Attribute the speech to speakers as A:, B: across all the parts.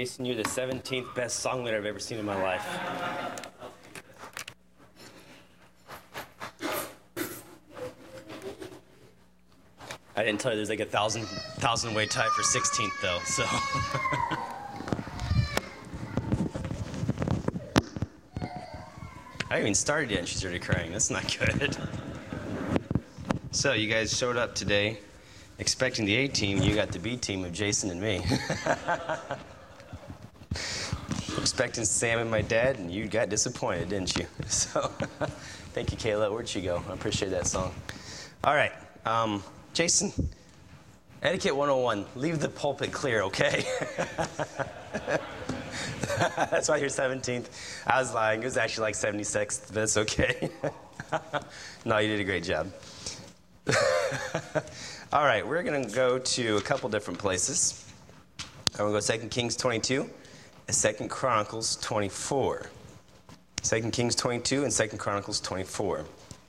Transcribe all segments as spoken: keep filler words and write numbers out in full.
A: Jason, you're the seventeenth best song leader I've ever seen in my life. I didn't tell you there's like a thousand, thousand way tie for sixteenth though, so. I haven't even started yet and she's already crying. That's not good. So you guys showed up today expecting the A team. You got the B team of Jason and me. Expecting Sam and my dad, and you got disappointed, didn't you? So, thank you, Kayla. Where'd she go? I appreciate that song. All right, um, Jason, Etiquette one oh one, leave the pulpit clear, okay? That's why you're seventeenth. I was lying. It was actually like seventy-sixth, but it's okay. No, you did a great job. All right, we're going to go to a couple different places. I'm going to go Second Kings twenty-two and Second Chronicles twenty-four. Second Kings twenty-two and Second Chronicles twenty-four.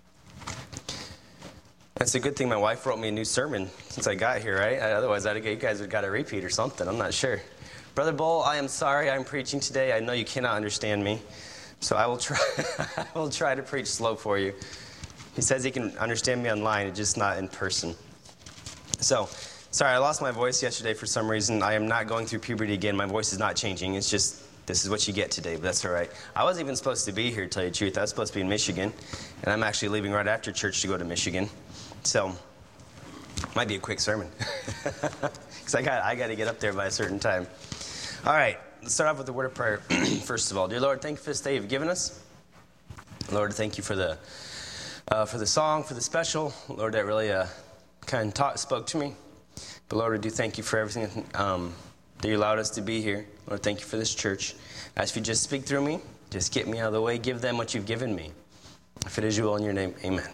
A: That's a good thing my wife wrote me a new sermon since I got here, right? Otherwise, I'd, you guys would have got a repeat or something. I'm not sure. Brother Bull, I am sorry I'm preaching today. I know you cannot understand me, so I will try, I will try to preach slow for you. He says he can understand me online, just not in person. So, sorry, I lost my voice yesterday for some reason. I am not going through puberty again. My voice is not changing. It's just, this is what you get today, but that's all right. I wasn't even supposed to be here, to tell you the truth. I was supposed to be in Michigan, and I'm actually leaving right after church to go to Michigan. So, might be a quick sermon, because I got I got to get up there by a certain time. All right, let's start off with the word of prayer. First of all, dear Lord, thank you for this day you've given us. Lord, thank you for the uh, for the song, for the special. Lord, that really uh, kind of taught, spoke to me. But Lord, I do thank you for everything um, that you allowed us to be here. Lord, thank you for this church. I ask you just speak through me, just get me out of the way, give them what you've given me. If it is you will, in your name, amen.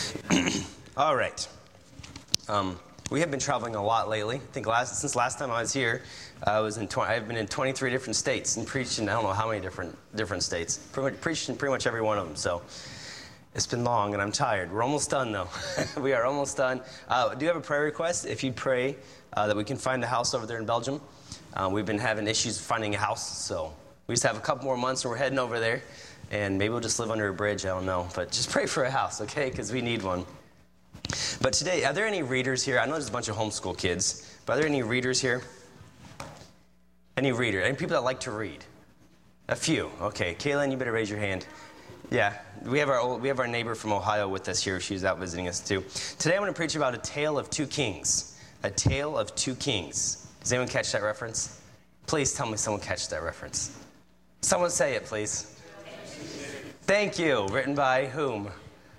A: All right. Um, we have been traveling a lot lately. I think last since last time I was here, I was in. twenty, I've been in twenty-three different states and preached in I don't know how many different different states. Pretty much, preached in pretty much every one of them. So it's been long and I'm tired. We're almost done though. We are almost done. Uh, do you have a prayer request? If you pray uh, that we can find a house over there in Belgium. Uh, we've been having issues finding a house, so we just have a couple more months and we're heading over there. And maybe we'll just live under a bridge. I don't know, but just pray for a house, okay? Because we need one. But today, are there any readers here? I know there's a bunch of homeschool kids, but are there any readers here? Any reader? Any people that like to read? A few. Okay. Kaylin, you better raise your hand. Yeah. We have our old, we have our neighbor from Ohio with us here. She's out visiting us too. Today I'm going to preach about a tale of two kings. A tale of two kings. Does anyone catch that reference? Please tell me someone catch that reference. Someone say it, please. Thank you. Written by whom?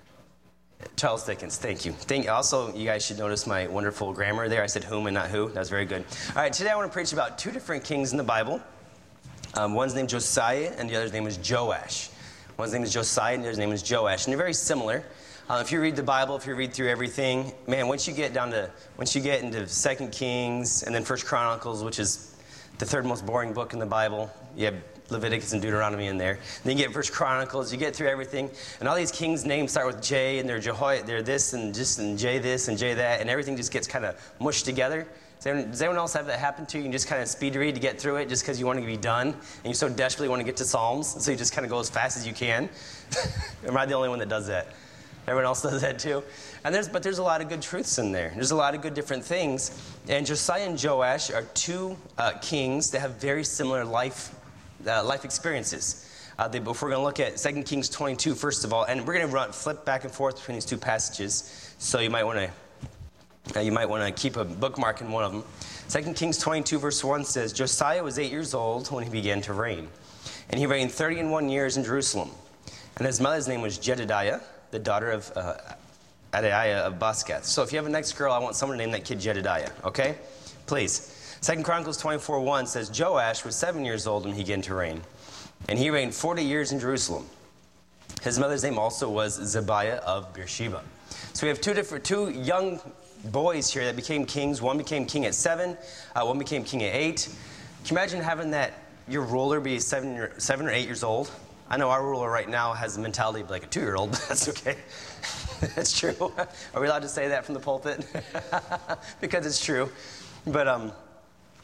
A: Charles Dickens, thank you. Thank, also, you guys should notice my wonderful grammar there. I said whom and not who. That was very good. All right, today I want to preach about two different kings in the Bible. Um, one's named Josiah, and the other's name is Joash. One's name is Josiah, and the other's name is Joash. And they're very similar. Uh, if you read the Bible, if you read through everything, man, once you get down to, once you get into Second Kings and then First Chronicles, which is the third most boring book in the Bible, you have Leviticus and Deuteronomy in there. Then you get First Chronicles, you get through everything, and all these kings' names start with J, and they're Jehoiada, they're this and just and J this and J that, and everything just gets kind of mushed together. Does anyone, does anyone else have that happen to you? You just kind of speed read to get through it just because you want to be done, and you so desperately want to get to Psalms, so you just kind of go as fast as you can. Am I the only one that does that? Everyone else does that too? And there's, but there's a lot of good truths in there. There's a lot of good different things. And Josiah and Joash are two uh, kings that have very similar life Uh, life experiences. Uh, they, if we're going to look at Second Kings twenty-two, first of all, and we're going to run flip back and forth between these two passages, so you might want to uh, you might want to keep a bookmark in one of them. Second Kings twenty-two, verse one says, Josiah was eight years old when he began to reign, and he reigned thirty and one years in Jerusalem. And his mother's name was Jedidiah, the daughter of uh, Adaiah of Boscath. So if you have a next girl, I want someone to name that kid Jedidiah, okay? Please. Second Chronicles twenty-four one says, Joash was seven years old when he began to reign, and he reigned forty years in Jerusalem. His mother's name also was Zebiah of Beersheba. So we have two different, two young boys here that became kings. One became king at seven, uh, one became king at eight. Can you imagine having that, your ruler be seven or, seven or eight years old? I know our ruler right now has the mentality of like a two-year-old, but that's okay. That's true. Are we allowed to say that from the pulpit? Because it's true. But, um...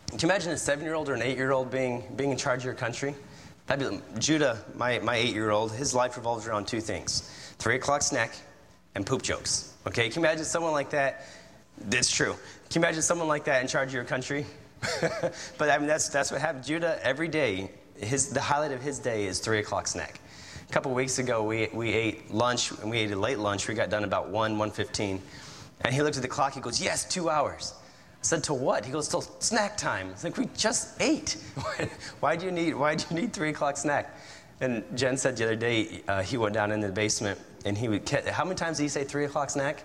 A: Can you imagine a seven-year-old or an eight-year-old being being in charge of your country? That'd be, Judah, my, my eight-year-old, his life revolves around two things. Three o'clock snack and poop jokes. Okay, can you imagine someone like that? It's true. Can you imagine someone like that in charge of your country? But I mean, that's that's what happened. Judah, every day, his the highlight of his day is three o'clock snack. A couple weeks ago, we we ate lunch, and we ate a late lunch. We got done about one, one fifteen. And he looked at the clock, he goes, yes, two hours. I said, to what? He goes, till snack time. It's like, we just ate. why do you need, why do you need three o'clock snack? And Jen said the other day, uh, he went down into the basement, and he would, how many times did he say three o'clock snack?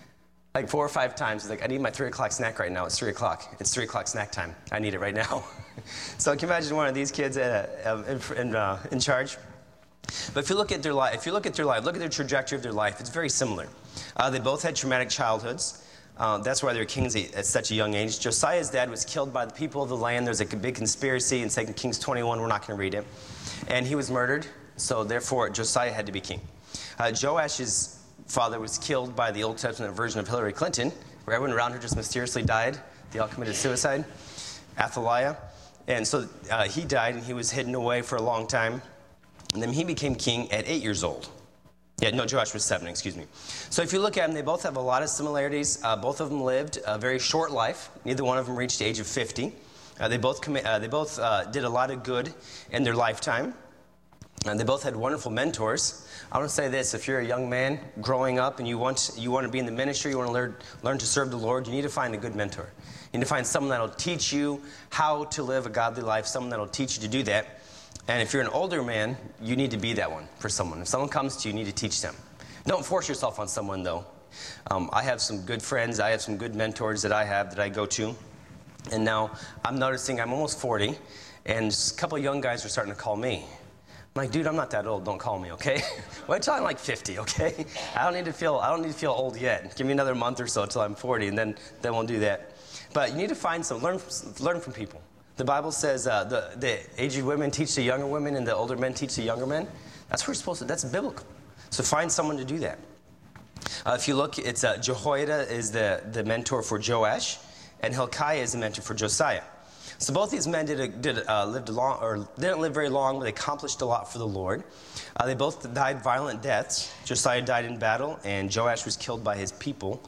A: Like four or five times. He's like, I need my three o'clock snack right now. It's three o'clock. It's three o'clock snack time. I need it right now. So can you imagine one of these kids uh, in, in, uh, in charge? But if you look at their life, if you look at their life, look at their trajectory of their life, it's very similar. Uh, they both had traumatic childhoods. Uh, that's why they were kings at such a young age. Josiah's dad was killed by the people of the land. There's a big conspiracy in Second Kings twenty-one. We're not going to read it. And he was murdered, so therefore Josiah had to be king. Uh, Joash's father was killed by the Old Testament version of Hillary Clinton, where everyone around her just mysteriously died. They all committed suicide. Athaliah. And so uh, he died, and he was hidden away for a long time. And then he became king at eight years old. Yeah, no, Joash was seven, excuse me. So if you look at them, they both have a lot of similarities. Uh, both of them lived a very short life. Neither one of them reached the age of fifty. Uh, they both, commi- uh, they both uh, did a lot of good in their lifetime. And they both had wonderful mentors. I want to say this, if you're a young man growing up and you want, you want to be in the ministry, you want to learn, learn to serve the Lord, you need to find a good mentor. You need to find someone that will teach you how to live a godly life, someone that will teach you to do that. And if you're an older man, you need to be that one for someone. If someone comes to you, you need to teach them. Don't force yourself on someone, though. Um, I have some good friends. I have some good mentors that I have that I go to. And now I'm noticing I'm almost forty, and a couple of young guys are starting to call me. I'm like, dude, I'm not that old. Don't call me, okay? Wait till I'm like fifty, okay? I don't need to feel. I don't need to feel old yet. Give me another month or so till I'm forty, and then then we'll do that. But you need to find some. Learn learn from people. The Bible says uh, the, the aged women teach the younger women and the older men teach the younger men. That's what we're supposed to, that's biblical. So find someone to do that. Uh, if you look, it's uh, Jehoiada is the, the mentor for Joash, and Hilkiah is the mentor for Josiah. So both these men did, a, did uh, lived a long, or didn't live very long, but they accomplished a lot for the Lord. Uh, they both died violent deaths. Josiah died in battle, and Joash was killed by his people.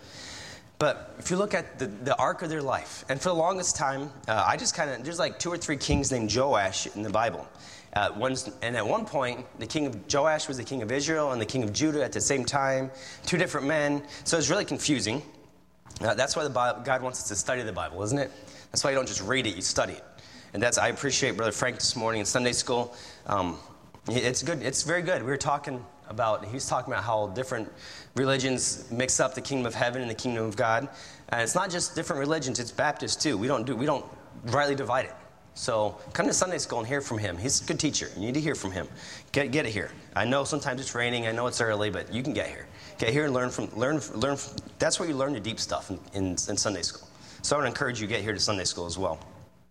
A: But if you look at the, the arc of their life, and for the longest time, uh, I just kind of, there's like two or three kings named Joash in the Bible. Uh, one's, and at one point, the king of Joash was the king of Israel and the king of Judah at the same time, two different men. So it's really confusing. Uh, that's why the Bible, God wants us to study the Bible, isn't it? That's why you don't just read it, you study it. And that's, I appreciate Brother Frank this morning in Sunday school. Um, it's good, it's very good. We were talking about, he was talking about how different religions mix up the kingdom of heaven and the kingdom of God. And it's not just different religions, it's Baptist too. We don't do, we don't rightly divide it. So come to Sunday school and hear from him. He's a good teacher. You need to hear from him. Get, get it here. I know sometimes it's raining, I know it's early, but you can get here. Get here and learn from, learn, learn from, that's where you learn the deep stuff in, in, in Sunday school. So I want to encourage you to get here to Sunday school as well.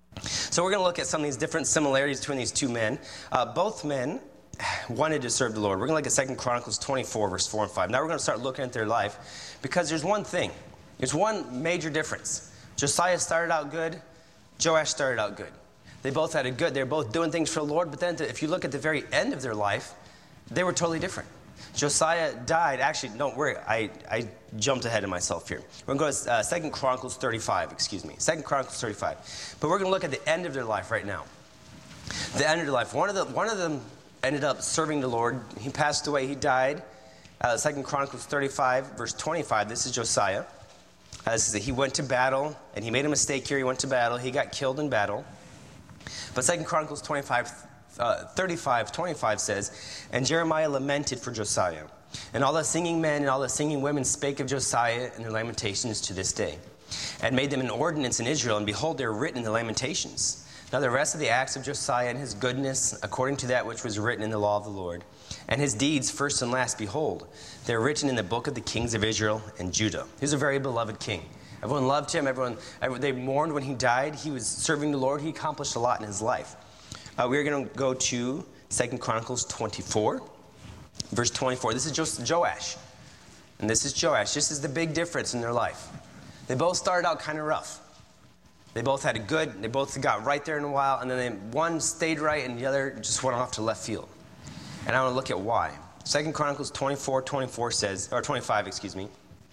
A: So we're going to look at some of these different similarities between these two men. Uh, both men wanted to serve the Lord. We're going to look at Second Chronicles twenty-four, verse four and five. Now we're going to start looking at their life because there's one thing. There's one major difference. Josiah started out good. Joash started out good. They both had a good, they were both doing things for the Lord, but then to, if you look at the very end of their life, they were totally different. Josiah died, actually, don't worry, I, I jumped ahead of myself here. We're going to go to uh, Second Chronicles thirty-five, excuse me. Second Chronicles thirty-five. But we're going to look at the end of their life right now. The end of their life. One of, the, one of them ended up serving the Lord. He passed away, he died. Uh, Second Chronicles thirty-five, verse twenty-five, this is Josiah. Uh, this is that he went to battle, and he made a mistake here. He went to battle. He got killed in battle. But Second Chronicles twenty-five, uh, thirty-five, twenty-five says, and Jeremiah lamented for Josiah. And all the singing men and all the singing women spake of Josiah in their lamentations to this day, and made them an ordinance in Israel, and behold, they are written in the lamentations. Now the rest of the acts of Josiah and his goodness, according to that which was written in the law of the Lord, and his deeds, first and last, behold, they are written in the book of the kings of Israel and Judah. He was a very beloved king. Everyone loved him. Everyone, everyone they mourned when he died. He was serving the Lord. He accomplished a lot in his life. Uh, we're going to go to Second Chronicles twenty-four, verse twenty-four. This is just Joash, and this is Joash. This is the big difference in their life. They both started out kind of rough. They both had a good, they both got right there in a while, and then they, one stayed right and the other just went off to left field. And I want to look at why. Second Chronicles twenty-four twenty-four says, or twenty-five, excuse me.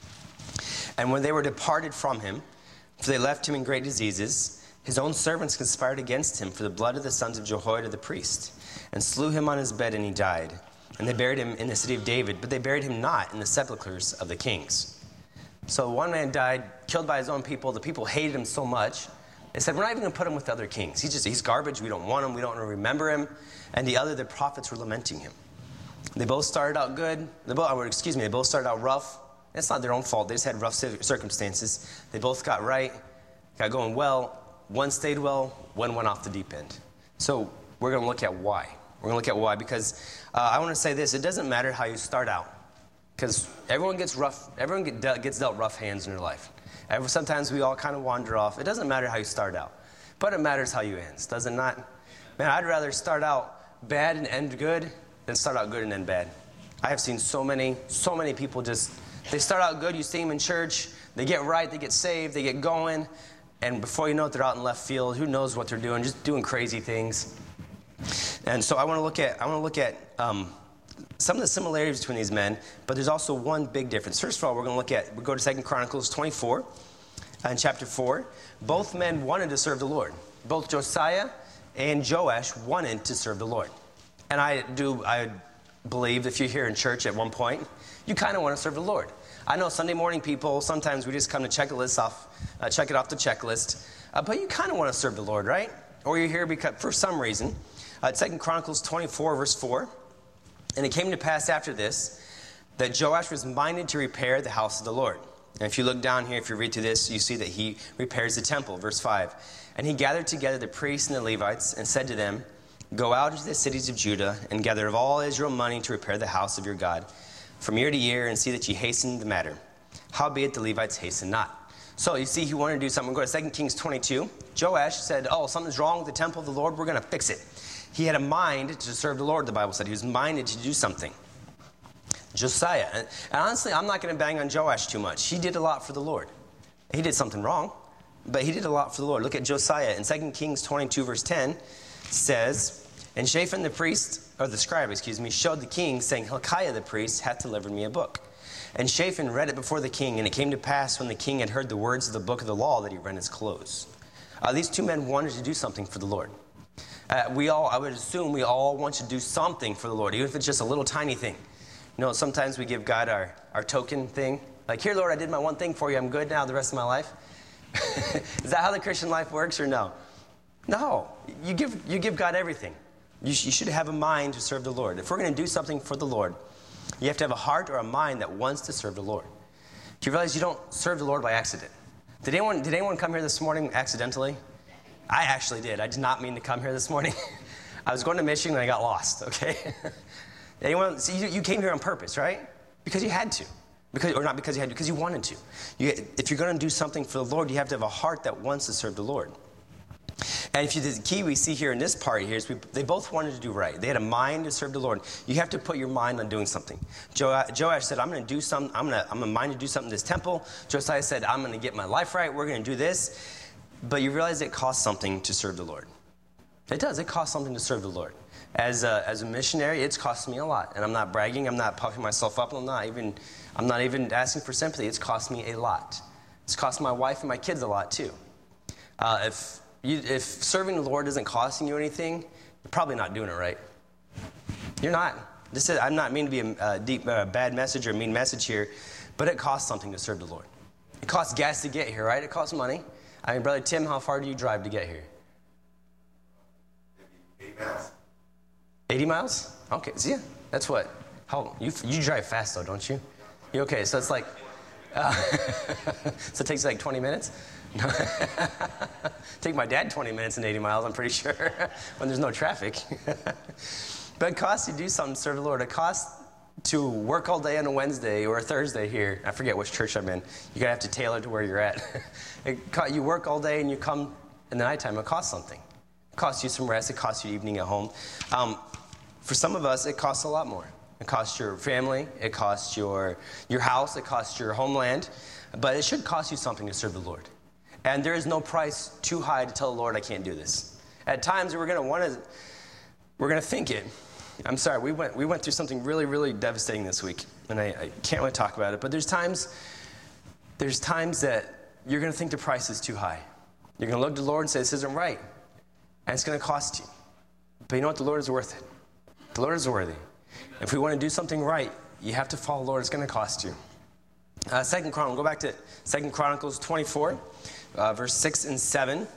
A: And when they were departed from him, for they left him in great diseases, his own servants conspired against him for the blood of the sons of Jehoiada the priest, and slew him on his bed, and he died. And they buried him in the city of David, but they buried him not in the sepulchres of the kings. So one man died, killed by his own people. The people hated him so much, they said, we're not even going to put him with other kings. He's just, he's garbage. We don't want him. We don't remember him. And the other, the prophets were lamenting him. They both started out good. They both, or excuse me, they both started out rough. It's not their own fault. They just had rough circumstances. They both got right, got going well. One stayed well, one went off the deep end. So we're going to look at why. We're going to look at why because uh, I want to say this. It doesn't matter how you start out because everyone gets rough. Everyone get de- gets dealt rough hands in their life. Every, sometimes we all kind of wander off. It doesn't matter how you start out, but it matters how you end. Does it not? Man, I'd rather start out bad and end good than start out good and end bad. I have seen so many, so many people just, they start out good. You see them in church. They get right. They get saved. They get going. And before you know it, they're out in left field. Who knows what they're doing? Just doing crazy things. And so I want to look at I want to look at um, some of the similarities between these men, but there's also one big difference. First of all, we're going to look at we go to Second Chronicles twenty-four, uh, in chapter four. Both men wanted to serve the Lord. Both Josiah and Joash wanted to serve the Lord. And I do I believe if you're here in church at one point, you kind of want to serve the Lord. I know Sunday morning people, sometimes we just come to check a list off, uh, check it off the checklist. Uh, but you kind of want to serve the Lord, right? Or you're here because for some reason. Uh, Second Chronicles twenty-four, verse four. And it came to pass after this that Joash was minded to repair the house of the Lord. And if you look down here, if you read through this, you see that he repairs the temple, verse five. And he gathered together the priests and the Levites and said to them, go out into the cities of Judah and gather of all Israel money to repair the house of your God from year to year and see that ye hasten the matter. Howbeit the Levites hasten not. So you see he wanted to do something. We'll go to Second Kings twenty-two. Joash said, oh, something's wrong with the temple of the Lord. We're going to fix it. He had a mind to serve the Lord, the Bible said. He was minded to do something. Josiah. And honestly, I'm not going to bang on Joash too much. He did a lot for the Lord. He did something wrong, but he did a lot for the Lord. Look at Josiah. In Second Kings twenty-two, verse ten, says, and Shaphan the priest, or the scribe, excuse me, showed the king, saying, Hilkiah the priest hath delivered me a book. And Shaphan read it before the king, and it came to pass when the king had heard the words of the book of the law that he rent his clothes. Uh, these two men wanted to do something for the Lord. Uh, we all, I would assume we all want to do something for the Lord, even if it's just a little tiny thing. You know, sometimes we give God our, our token thing. Like, here, Lord, I did my one thing for you. I'm good now the rest of my life. Is that how the Christian life works or no? No. You give, you give God everything. You, sh- you should have a mind to serve the Lord. If we're going to do something for the Lord, you have to have a heart or a mind that wants to serve the Lord. Do you realize you don't serve the Lord by accident? Did anyone, did anyone come here this morning accidentally? I actually did. I did not mean to come here this morning. I was going to Michigan and I got lost, okay? Anyone? See, you, you came here on purpose, right? Because you had to. Because, or not because you had to, because you wanted to. You, if you're going to do something for the Lord, you have to have a heart that wants to serve the Lord. And if you, the key we see here in this part here is we, they both wanted to do right. They had a mind to serve the Lord. You have to put your mind on doing something. Jo, Joash said, I'm going to do something. I'm going to, I'm a mind to do something in this temple. Josiah said, I'm going to get my life right. We're going to do this. But you realize it costs something to serve the Lord. It does. It costs something to serve the Lord. As a, as a missionary, it's cost me a lot. And I'm not bragging. I'm not puffing myself up. I'm not even, I'm not even asking for sympathy. It's cost me a lot. It's cost my wife and my kids a lot too. Uh, if you, if serving the Lord isn't costing you anything, you're probably not doing it right. You're not. This is, I'm not meaning to be a, a deep, uh, bad message or a mean message here, but it costs something to serve the Lord. It costs gas to get here, right? It costs money. I mean, Brother Tim, how far do you drive to get here?
B: Maybe eight miles.
A: eighty miles? Okay, so yeah, that's what. How you you drive fast though, don't you? You okay? So it's like, uh, so it takes like twenty minutes. Take my dad twenty minutes and eighty miles. I'm pretty sure when there's no traffic. But it costs you to do something to serve the Lord. It costs to work all day on a Wednesday or a Thursday here. I forget which church I'm in. You're gonna have to tailor to where you're at. It, you work all day and you come in the nighttime. It costs something. It costs you some rest. It costs you evening at home. Um, for some of us, it costs a lot more. It costs your family. It costs your your house. It costs your homeland. But it should cost you something to serve the Lord. And there is no price too high to tell the Lord I can't do this. At times we're going to want to, we're going to think it. I'm sorry, we went we went through something really, really devastating this week, and I, I can't really talk about it. But there's times, there's times that you're going to think the price is too high. You're going to look to the Lord and say, this isn't right, and it's going to cost you. But you know what? The Lord is worth it. The Lord is worthy. If we want to do something right, you have to follow the Lord. It's going to cost you. Uh, Second Chronicles, go back to Second Chronicles twenty-four, uh, verse six and seven.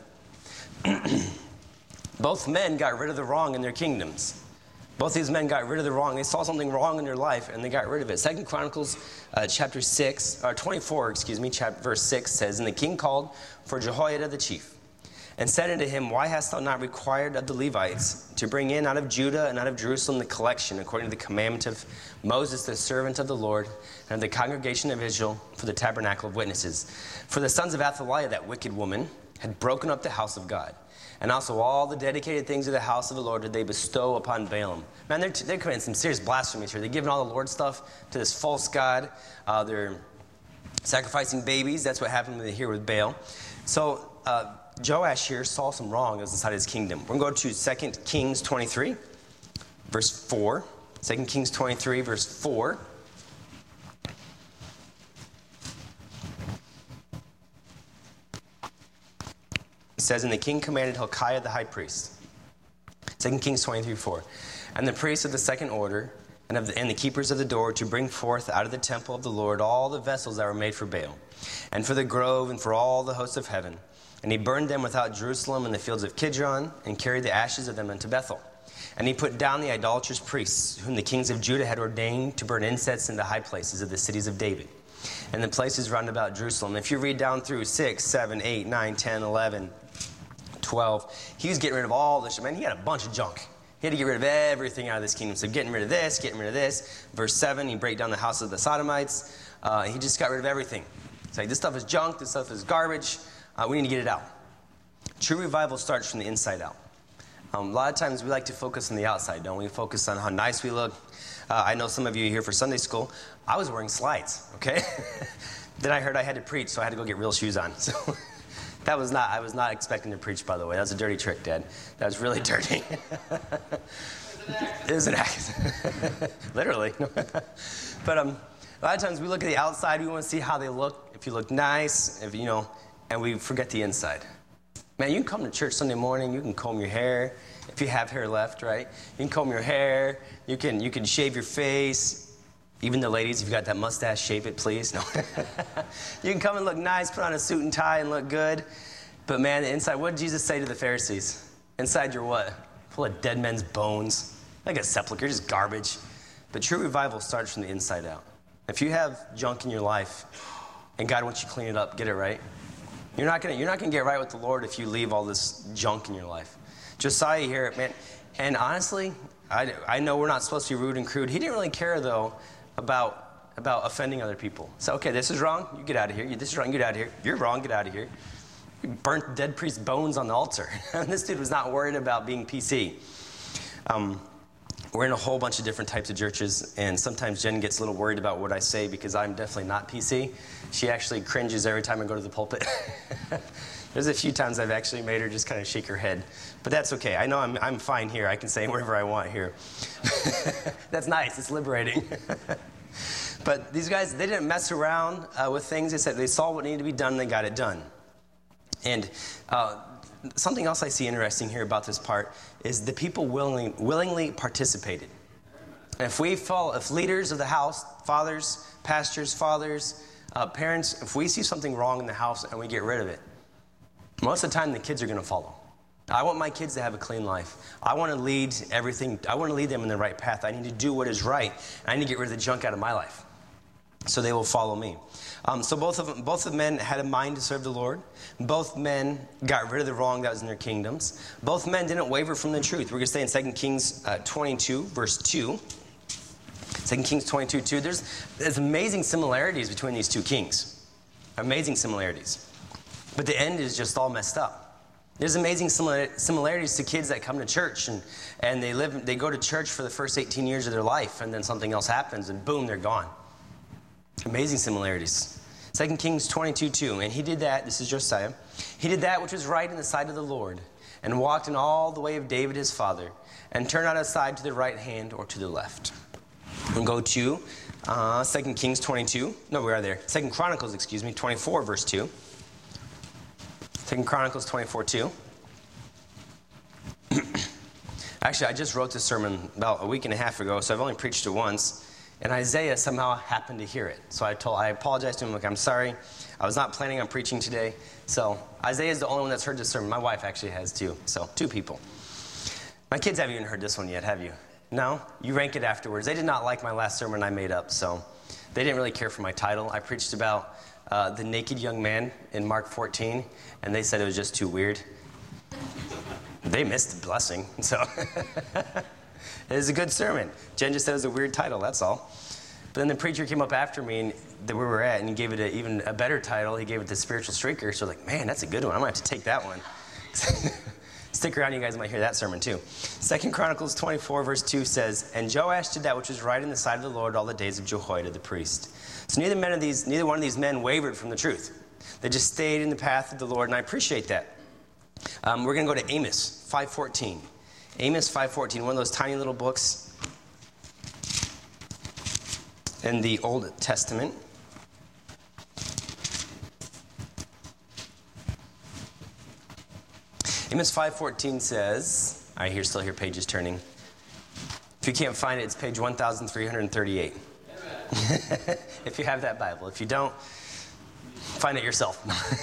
A: Both men got rid of the wrong in their kingdoms. Both these men got rid of the wrong. They saw something wrong in their life, and they got rid of it. Second Chronicles uh, chapter six, or twenty-four, excuse me, chapter, verse six says, And the king called for Jehoiada the chief, and said unto him, Why hast thou not required of the Levites to bring in out of Judah and out of Jerusalem the collection, according to the commandment of Moses, the servant of the Lord, and of the congregation of Israel, for the tabernacle of witnesses? For the sons of Athaliah, that wicked woman, had broken up the house of God. And also all the dedicated things of the house of the Lord did they bestow upon Balaam. Man, they're, they're committing some serious blasphemies here. They're giving all the Lord stuff to this false god. Uh, they're sacrificing babies. That's what happened here with Baal. So uh, Joash here saw some wrong inside his kingdom. We're going to go to Second Kings twenty-three, verse four. Second Kings twenty-three, verse four. It says, And the king commanded Hilkiah the high priest. Second Kings twenty-three, four. And the priests of the second order, and, of the, and the keepers of the door, to bring forth out of the temple of the Lord all the vessels that were made for Baal, and for the grove, and for all the hosts of heaven. And he burned them without Jerusalem in the fields of Kidron, and carried the ashes of them into Bethel. And he put down the idolatrous priests, whom the kings of Judah had ordained to burn incense in the high places of the cities of David, and the places round about Jerusalem. If you read down through six, seven, eight, nine, ten, eleven, twelve, he was getting rid of all this. Man, he had a bunch of junk. He had to get rid of everything out of this kingdom. So getting rid of this, getting rid of this. Verse seven, he break down the house of the Sodomites. Uh, he just got rid of everything. It's like, this stuff is junk, this stuff is garbage. Uh, we need to get it out. True revival starts from the inside out. Um, a lot of times we like to focus on the outside, don't we? Focus on how nice we look. Uh, I know some of you here for Sunday school. I was wearing slides, okay? Then I heard I had to preach, so I had to go get real shoes on. So that was not, I was not expecting to preach, by the way. That was a dirty trick, Dad. That was really dirty. It was an act. Literally. But um, a lot of times we look at the outside, we want to see how they look. If you look nice, if you know, and we forget the inside. Man, you can come to church Sunday morning, you can comb your hair, if you have hair left, right? You can comb your hair, you can you can shave your face. Even the ladies, if you got that mustache, shave it, please. No. You can come and look nice, put on a suit and tie and look good. But man, inside, what did Jesus say to the Pharisees? Inside you're what? Full of dead men's bones. Like a sepulcher, just garbage. But true revival starts from the inside out. If you have junk in your life and God wants you to clean it up, get it right. You're not gonna, you're not gonna get right with the Lord if you leave all this junk in your life. Josiah here, man, and honestly, I, I know we're not supposed to be rude and crude. He didn't really care, though, about, about offending other people. So, okay, this is wrong, you get out of here. This is wrong, get out of here. You're wrong, get out of here. You burnt dead priest's bones on the altar. And this dude was not worried about being P C. Um, we're in a whole bunch of different types of churches, and sometimes Jen gets a little worried about what I say because I'm definitely not P C. She actually cringes every time I go to the pulpit. There's a few times I've actually made her just kind of shake her head. But that's okay. I know I'm, I'm fine here. I can say whatever I want here. That's nice. It's liberating. But these guys, they didn't mess around uh, with things. They said they saw what needed to be done, and they got it done. And uh, something else I see interesting here about this part is the people willingly, willingly participated. And if we follow, if leaders of the house, fathers, pastors, fathers, uh, parents, if we see something wrong in the house and we get rid of it, most of the time the kids are going to follow. I want my kids to have a clean life. I want to lead everything. I want to lead them in the right path. I need to do what is right. And I need to get rid of the junk out of my life so they will follow me. Um, so both of them, both of men had a mind to serve the Lord. Both men got rid of the wrong that was in their kingdoms. Both men didn't waver from the truth. We're going to stay in Second Kings uh, twenty-two, verse two. Second Kings twenty-two, two. There's, there's amazing similarities between these two kings. Amazing similarities. But the end is just all messed up. There's amazing similarities to kids that come to church and, and they live, they go to church for the first eighteen years of their life, and then something else happens and boom, they're gone. Amazing similarities. Second Kings twenty-two two. And he did that, this is Josiah, he did that which was right in the sight of the Lord, and walked in all the way of David his father, and turned not aside to the right hand or to the left. We'll go to uh, Second Kings twenty-two. No, we are there. Second Chronicles, excuse me, twenty-four, verse two. Second Chronicles twenty-four two. Actually, I just wrote this sermon about a week and a half ago, so I've only preached it once. And Isaiah somehow happened to hear it. So I told, I apologized to him, like, I'm sorry. I was not planning on preaching today. So Isaiah is the only one that's heard this sermon. My wife actually has too. So two people. My kids haven't even heard this one yet, have you? No? You rank it afterwards. They did not like my last sermon I made up, so they didn't really care for my title. I preached about uh, the naked young man in Mark fourteen, and they said it was just too weird. They missed the blessing, so it was a good sermon. Jen just said it was a weird title, that's all. But then the preacher came up after me and that we were at, and he gave it a, even a better title. He gave it the Spiritual Streaker. So I was like, man, that's a good one. I'm going to have to take that one. Stick around, you guys might hear that sermon too. Second Chronicles twenty-four, verse two says, and Joash did that which was right in the sight of the Lord all the days of Jehoiada the priest. So neither, men of these, neither one of these men wavered from the truth. They just stayed in the path of the Lord, and I appreciate that. Um, we're going to go to Amos five fourteen. Amos five fourteen, one of those tiny little books in the Old Testament. Amos five fourteen says, I hear still hear pages turning. If you can't find it, it's page one thousand three hundred thirty-eight. If you have that Bible. If you don't, find it yourself.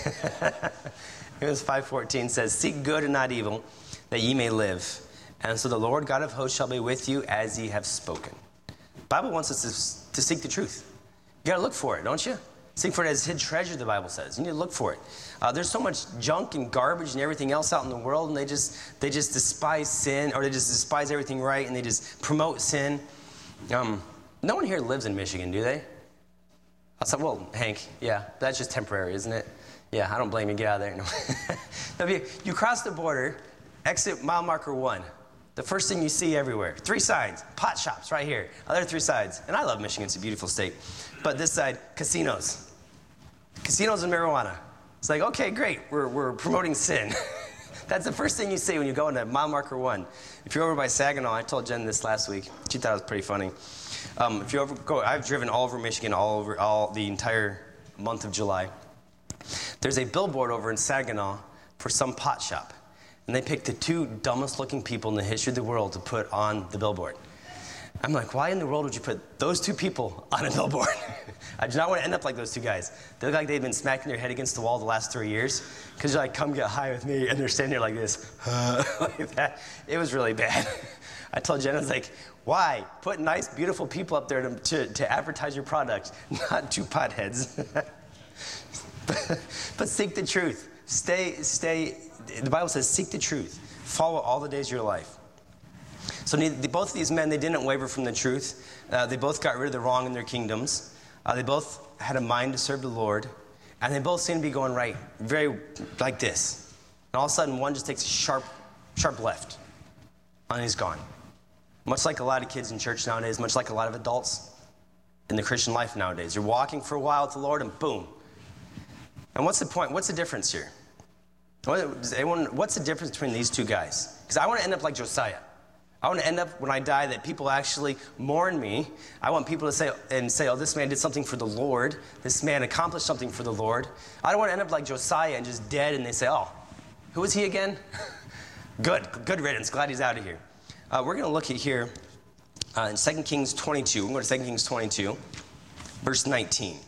A: Amos five fourteen says, seek good and not evil, that ye may live. And so the Lord God of hosts shall be with you as ye have spoken. The Bible wants us to, to seek the truth. You got to look for it, don't you? Seek for it as hid treasure, the Bible says. You need to look for it. Uh, there's so much junk and garbage and everything else out in the world, and they just they just despise sin, or they just despise everything right, and they just promote sin. Um, no one here lives in Michigan, do they? I said, well, Hank, yeah, that's just temporary, isn't it? Yeah, I don't blame you. Get out of there. No. No, you, you cross the border, exit mile marker one. The first thing you see everywhere, three signs, pot shops right here, other three sides. And I love Michigan, it's a beautiful state. But this side, casinos. Casinos and marijuana. It's like, okay, great, we're, we're promoting sin. That's the first thing you see when you go into mile marker one. If you're over by Saginaw, I told Jen this last week. She thought it was pretty funny. Um, if you ever go, I've driven all over Michigan, all over all the entire month of July. There's a billboard over in Saginaw for some pot shop. And they picked the two dumbest looking people in the history of the world to put on the billboard. I'm like, why in the world would you put those two people on a billboard? I do not want to end up like those two guys. They look like they've been smacking their head against the wall the last three years. Because you're like, come get high with me. And they're standing there like this. Like that. It was really bad. I told Jen, I was like, why? Put nice, beautiful people up there to, to, to advertise your product, not two potheads. but, but seek the truth. Stay, stay. The Bible says, seek the truth. Follow all the days of your life. So neither, both of these men, they didn't waver from the truth. Uh, they both got rid of the wrong in their kingdoms. Uh, they both had a mind to serve the Lord. And they both seemed to be going right, very like this. And all of a sudden, one just takes a sharp, sharp left. And he's gone. Much like a lot of kids in church nowadays, much like a lot of adults in the Christian life nowadays. You're walking for a while with the Lord, and boom. And what's the point? What's the difference here? Does anyone, what's the difference between these two guys? Because I want to end up like Josiah. I want to end up when I die that people actually mourn me. I want people to say and say, oh, this man did something for the Lord. This man accomplished something for the Lord. I don't want to end up like Josiah and just dead and they say, oh, who is he again? Good, good riddance. Glad he's out of here. Uh, we're going to look at here uh, in Second Kings twenty-two. We're going to go to Second Kings twenty-two, verse nineteen.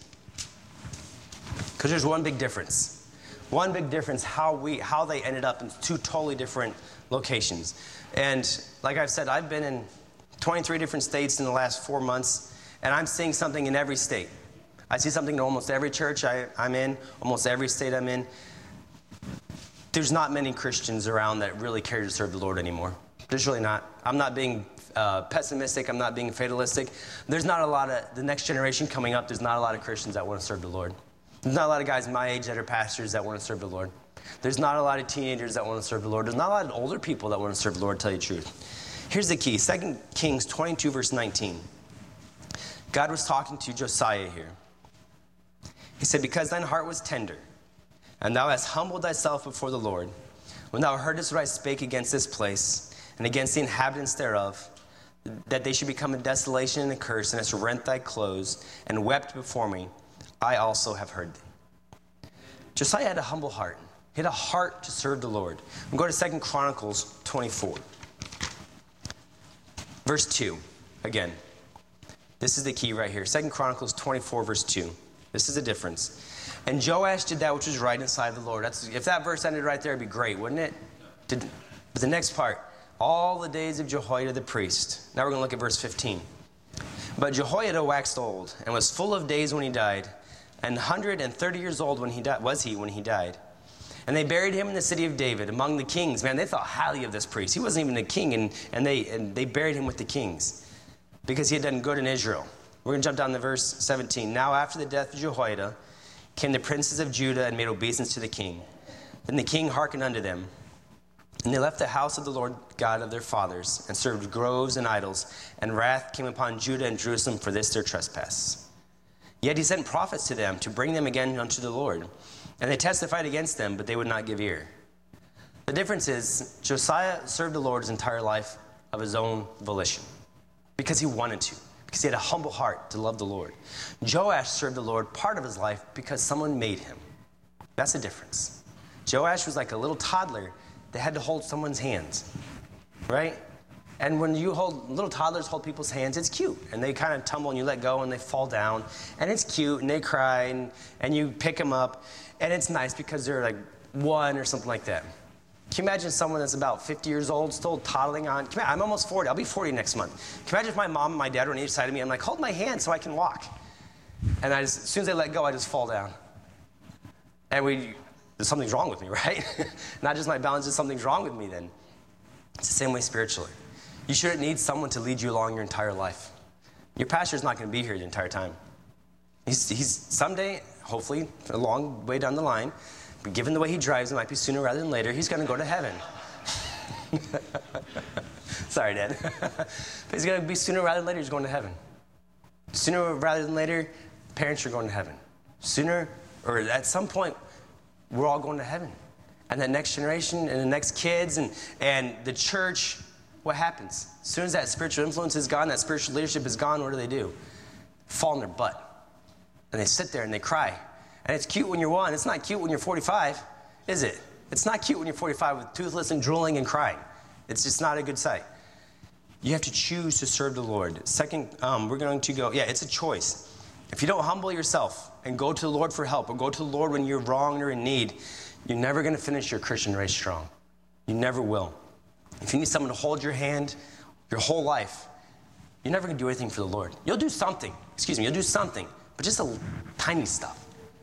A: Because there's one big difference. One big difference, how we how they ended up in two totally different locations. And like I've said, I've been in twenty-three different states in the last four months, and I'm seeing something in every state. I see something in almost every church I, I'm in, almost every state I'm in. There's not many Christians around that really care to serve the Lord anymore. There's really not. I'm not being uh, pessimistic. I'm not being fatalistic. There's not a lot of, the next generation coming up, there's not a lot of Christians that want to serve the Lord. There's not a lot of guys my age that are pastors that want to serve the Lord. There's not a lot of teenagers that want to serve the Lord. There's not a lot of older people that want to serve the Lord, to tell you the truth. Here's the key. Second Kings twenty-two, verse nineteen. God was talking to Josiah here. He said, because thine heart was tender, and thou hast humbled thyself before the Lord, when thou heardest what I spake against this place, and against the inhabitants thereof, that they should become a desolation and a curse, and hast rent thy clothes, and wept before me, I also have heard thee. Josiah had a humble heart. He had a heart to serve the Lord. We'll go to Second Chronicles twenty-four. Verse two, again. This is the key right here. Second Chronicles twenty-four, verse two. This is the difference. And Joash did that which was right inside the Lord. That's, if that verse ended right there, it'd be great, wouldn't it? Did, but the next part, all the days of Jehoiada the priest. Now we're going to look at verse fifteen. But Jehoiada waxed old and was full of days when he died, and one hundred thirty years old when he died, was he when he died. And they buried him in the city of David among the kings. Man, they thought highly of this priest. He wasn't even a king, and, and, they, and they buried him with the kings because he had done good in Israel. We're going to jump down to verse seventeen. Now after the death of Jehoiada came the princes of Judah and made obeisance to the king. Then the king hearkened unto them. And they left the house of the Lord God of their fathers and served groves and idols. And wrath came upon Judah and Jerusalem for this their trespass. Yet he sent prophets to them to bring them again unto the Lord. And they testified against them, but they would not give ear. The difference is Josiah served the Lord his entire life of his own volition because he wanted to. Because he had a humble heart to love the Lord. Joash served the Lord part of his life because someone made him. That's the difference. Joash was like a little toddler that had to hold someone's hands, right? And when you hold, little toddlers hold people's hands, it's cute. And they kind of tumble and you let go and they fall down. And it's cute and they cry and, and you pick them up. And it's nice because they're like one or something like that. Can you imagine someone that's about fifty years old, still toddling on? I'm almost forty. I'll be forty next month. Can you imagine if my mom and my dad were on each side of me? I'm like, hold my hand so I can walk. And I just, as soon as they let go, I just fall down. And we, something's wrong with me, right? Not just my balance, just something's wrong with me then. It's the same way spiritually. You shouldn't need someone to lead you along your entire life. Your pastor's not going to be here the entire time. He's, he's someday, hopefully, a long way down the line, but given the way he drives, it might be sooner rather than later, he's going to go to heaven. Sorry, Dad. But he's going to be sooner rather than later, he's going to heaven. Sooner rather than later, parents are going to heaven. Sooner, or at some point, we're all going to heaven. And the next generation and the next kids and, and the church, what happens? As soon as that spiritual influence is gone, that spiritual leadership is gone, what do they do? Fall on their butt. And they sit there and they cry. And it's cute when you're one. It's not cute when you're forty-five, is it? It's not cute when you're forty-five with toothless and drooling and crying. It's just not a good sight. You have to choose to serve the Lord. Second, um, we're going to go, yeah, it's a choice. If you don't humble yourself and go to the Lord for help or go to the Lord when you're wrong or in need, you're never going to finish your Christian race strong. You never will. If you need someone to hold your hand your whole life, you're never going to do anything for the Lord. You'll do something. Excuse me, you'll do something, but just a tiny stuff.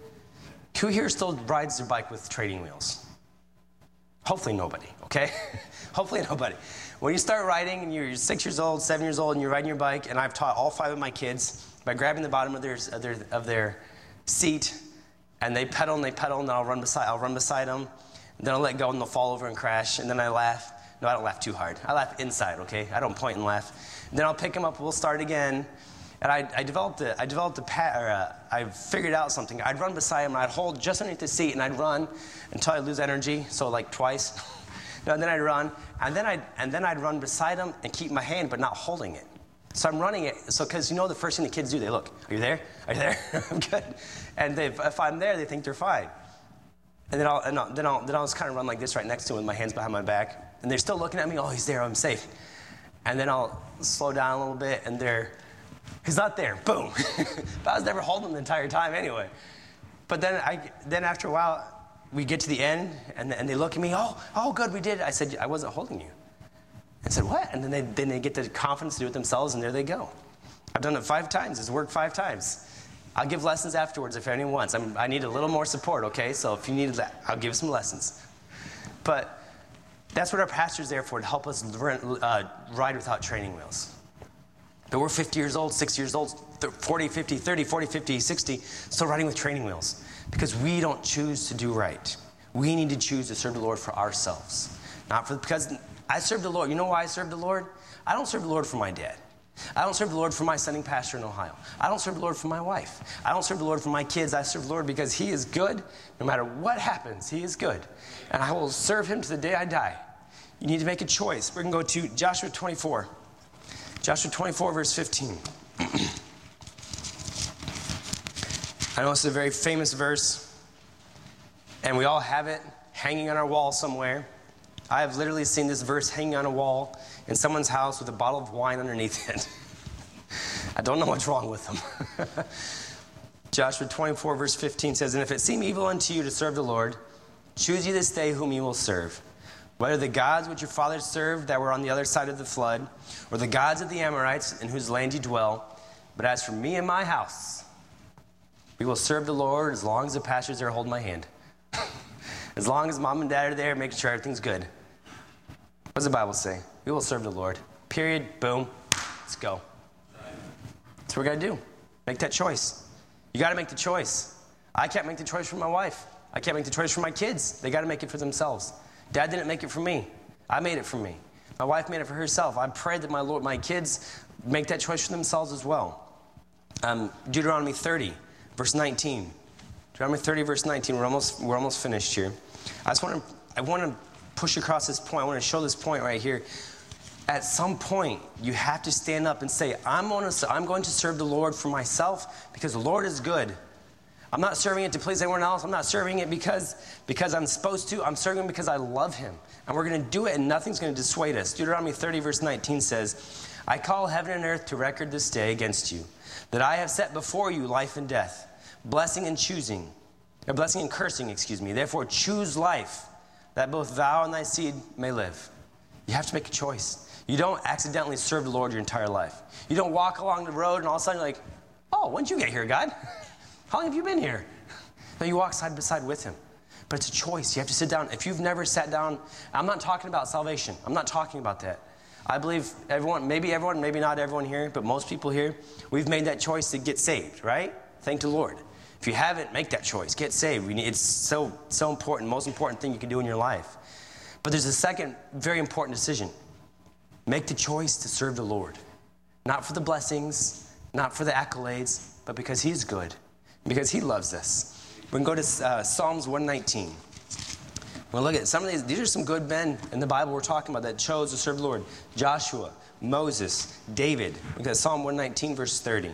A: Who here still rides their bike with training wheels? Hopefully nobody, okay? Hopefully nobody. When you start riding and you're six years old, seven years old, and you're riding your bike, and I've taught all five of my kids by grabbing the bottom of their, of their, of their seat, and they pedal and they pedal, and then I'll run beside, I'll run beside them, and then I'll let go and they'll fall over and crash, and then I laugh. No, I don't laugh too hard. I laugh inside, okay? I don't point and laugh. And then I'll pick them up, we'll start again. And I, I developed a, I developed a pat, or a, I figured out something. I'd run beside him, and I'd hold just underneath the seat, and I'd run until I lose energy, so like twice. No, and then I'd run, and then I'd, and then I'd run beside him and keep my hand, but not holding it. So I'm running it, so because you know the first thing the kids do, they look, are you there? Are you there? I'm good. And they, if I'm there, they think they're fine. And then I'll, and I'll, then I'll, then I'll just kind of run like this right next to him with my hands behind my back, and they're still looking at me, oh, he's there, I'm safe. And then I'll slow down a little bit, and they're, he's not there, boom. But I was never holding him the entire time anyway. But then I, then after a while, we get to the end, and, and they look at me, oh, oh, good, we did it. I said, I wasn't holding you. I said, what? And then they, then they get the confidence to do it themselves, and there they go. I've done it five times. It's worked five times. I'll give lessons afterwards if anyone wants. I'm, I need a little more support, okay? So if you need that, I'll give some lessons. But that's what our pastor's there for, to help us uh, ride without training wheels. But we're fifty years old, sixty years old, forty, fifty, thirty, forty, fifty, sixty, still riding with training wheels because we don't choose to do right. We need to choose to serve the Lord for ourselves. Not for, because I serve the Lord. You know why I serve the Lord? I don't serve the Lord for my dad. I don't serve the Lord for my sending pastor in Ohio. I don't serve the Lord for my wife. I don't serve the Lord for my kids. I serve the Lord because he is good. No matter what happens, he is good. And I will serve him to the day I die. You need to make a choice. We're going to go to Joshua twenty-four. Joshua twenty-four, verse fifteen. I know it's a very famous verse, and we all have it hanging on our wall somewhere. I have literally seen this verse hanging on a wall in someone's house with a bottle of wine underneath it. I don't know what's wrong with them. Joshua twenty-four, verse fifteen says, "And if it seem evil unto you to serve the Lord, choose ye this day whom ye will serve. Whether the gods which your fathers served that were on the other side of the flood, or the gods of the Amorites in whose land ye dwell. But as for me and my house, we will serve the Lord as long as the pastors there hold my hand." As long as mom and dad are there, making sure everything's good. What does the Bible say? We will serve the Lord. Period. Boom. Let's go. That's what we got to do. Make that choice. You got to make the choice. I can't make the choice for my wife. I can't make the choice for my kids. They got to make it for themselves. Dad didn't make it for me. I made it for me. My wife made it for herself. I pray that my Lord, my kids make that choice for themselves as well. Um, Deuteronomy thirty, verse nineteen. Deuteronomy thirty, verse nineteen. We're almost we're almost finished here. I just want to I want to push across this point. I want to show this point right here. At some point, you have to stand up and say, I'm going to I'm going to serve the Lord for myself because the Lord is good. I'm not serving it to please anyone else. I'm not serving it because, because I'm supposed to. I'm serving it because I love him. And we're going to do it, and nothing's going to dissuade us. Deuteronomy thirty, verse nineteen says, "I call heaven and earth to record this day against you, that I have set before you life and death, blessing and choosing, or blessing and cursing, excuse me. Therefore choose life, that both thou and thy seed may live." You have to make a choice. You don't accidentally serve the Lord your entire life. You don't walk along the road and all of a sudden you're like, "Oh, when did you get here, God? How long have you been here?" No, you walk side by side with him. But it's a choice. You have to sit down. If you've never sat down, I'm not talking about salvation. I'm not talking about that. I believe everyone, maybe everyone, maybe not everyone here, but most people here, we've made that choice to get saved, right? Thank the Lord. If you haven't, make that choice. Get saved. It's so, so important, most important thing you can do in your life. But there's a second very important decision. Make the choice to serve the Lord. Not for the blessings, not for the accolades, but because he's good. Because he loves us. We can go to uh, Psalms one nineteen. We'll look at some of these. These are some good men in the Bible we're talking about that chose to serve the Lord. Joshua, Moses, David. Look at Psalm one nineteen, verse thirty.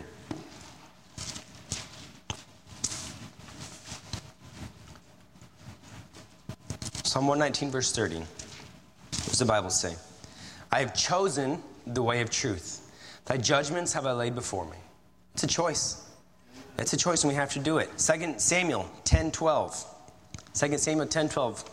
A: Psalm one nineteen, verse thirty. What does the Bible say? "I have chosen the way of truth. Thy judgments have I laid before me." It's a choice. It's a choice, and we have to do it. Second Samuel ten twelve. Second Samuel ten twelve.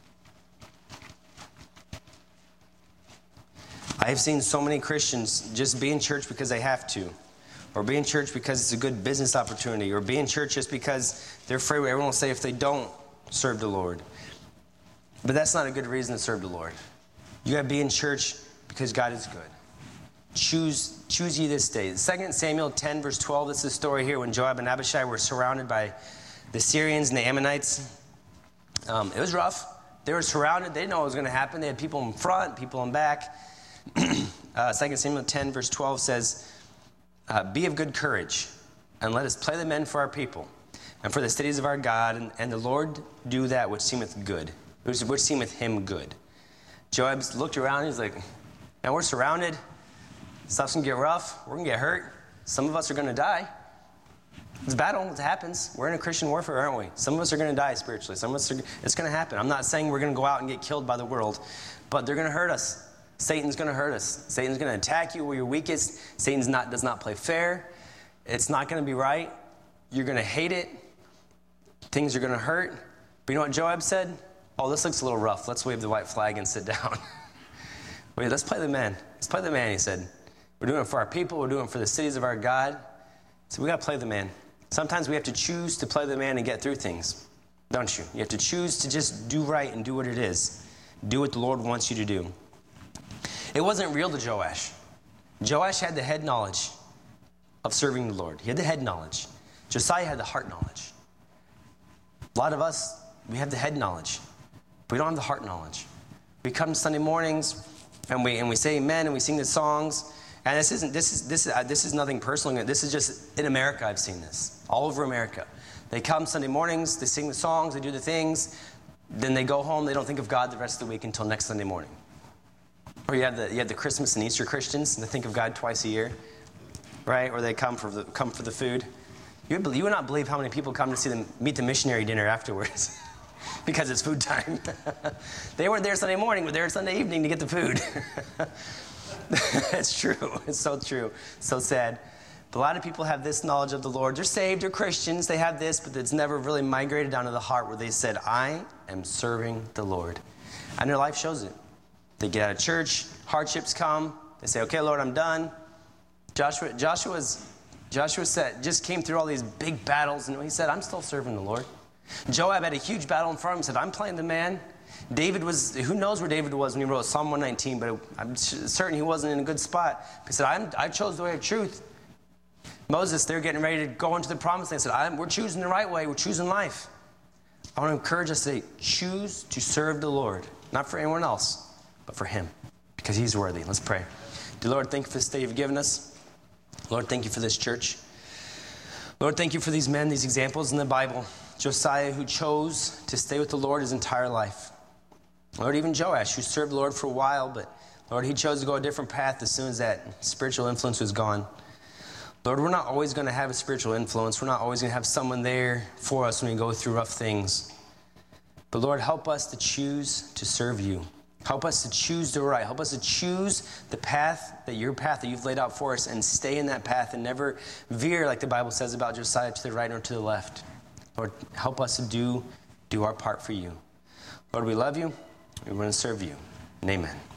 A: I have seen so many Christians just be in church because they have to, or be in church because it's a good business opportunity, or be in church just because they're afraid what everyone will say if they don't serve the Lord. But that's not a good reason to serve the Lord. You got to be in church because God is good. Choose, choose ye this day. Second Samuel ten, verse twelve, this is the story here when Joab and Abishai were surrounded by the Syrians and the Ammonites. Um, it was rough. They were surrounded. They didn't know what was going to happen. They had people in front, people in back. uh, Second Samuel ten, verse twelve says, uh, "Be of good courage, and let us play the men for our people, and for the cities of our God, and, and the Lord do that which seemeth good, which, which seemeth him good." Joab looked around, he's like, "Man, we're surrounded. Stuff's going to get rough. We're going to get hurt. Some of us are going to die. It's battle. It happens. We're in a Christian warfare, aren't we? Some of us are going to die spiritually. Some of us are, it's going to happen. I'm not saying we're going to go out and get killed by the world, but they're going to hurt us. Satan's going to hurt us. Satan's going to attack you where you're weakest. Satan's not does not play fair. It's not going to be right. You're going to hate it. Things are going to hurt. But you know what Joab said? "Oh, this looks a little rough. Let's wave the white flag and sit down." Wait, let's play the man. Let's play the man, he said. We're doing it for our people. We're doing it for the cities of our God. So we got to play the man. Sometimes we have to choose to play the man and get through things, don't you? You have to choose to just do right and do what it is. Do what the Lord wants you to do. It wasn't real to Joash. Joash had the head knowledge of serving the Lord. He had the head knowledge. Josiah had the heart knowledge. A lot of us, we have the head knowledge, but we don't have the heart knowledge. We come Sunday mornings, and we and we say amen, and we sing the songs, And this isn't, this is, this is, uh, this is nothing personal. This is just, in America, I've seen this. All over America. They come Sunday mornings, they sing the songs, they do the things. Then they go home, they don't think of God the rest of the week until next Sunday morning. Or you have the, you have the Christmas and Easter Christians, and they think of God twice a year. Right? Or they come for the, come for the food. You would, you would not believe how many people come to see them meet the missionary dinner afterwards. Because it's food time. They weren't there Sunday morning, but they were Sunday evening to get the food. It's true. It's so true. So sad. But a lot of people have this knowledge of the Lord. They're saved, they're Christians, they have this, but it's never really migrated down to the heart where they said, I am serving the Lord. And their life shows it. They get out of church, hardships come, they say, okay, Lord, I'm done. Joshua, Joshua's, Joshua said, just came through all these big battles, and he said, I'm still serving the Lord. Joab had a huge battle in front of him, said, I'm playing the man. David was, who knows where David was when he wrote Psalm one nineteen, but I'm certain he wasn't in a good spot. He said, I'm, I chose the way of truth. Moses, they're getting ready to go into the promised land. He said, I'm, we're choosing the right way. We're choosing life. I want to encourage us to choose to serve the Lord, not for anyone else, but for him, because he's worthy. Let's pray. Dear Lord, thank you for this day you've given us. Lord, thank you for this church. Lord, thank you for these men, these examples in the Bible. Josiah, who chose to stay with the Lord his entire life. Lord, even Joash, who served the Lord for a while, but Lord, he chose to go a different path as soon as that spiritual influence was gone. Lord, we're not always going to have a spiritual influence. We're not always going to have someone there for us when we go through rough things. But Lord, help us to choose to serve you. Help us to choose the right. Help us to choose the path, that your path that you've laid out for us, and stay in that path and never veer, like the Bible says about Josiah, to the right or to the left. Lord, help us to do, do our part for you. Lord, we love you. We want to serve you. And amen.